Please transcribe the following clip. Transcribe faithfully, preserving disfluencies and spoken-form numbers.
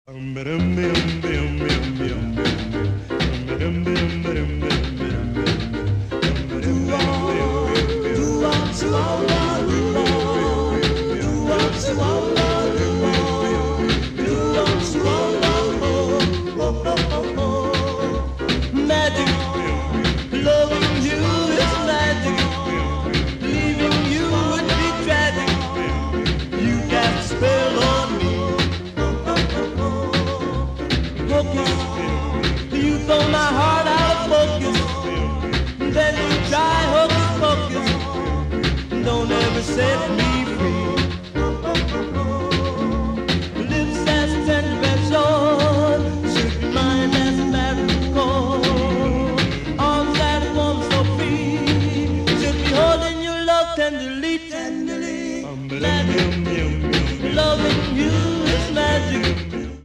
Magic, loving you is magic. Leaving you would be tragic. You got a spell on me. Hocus, you throw my heart.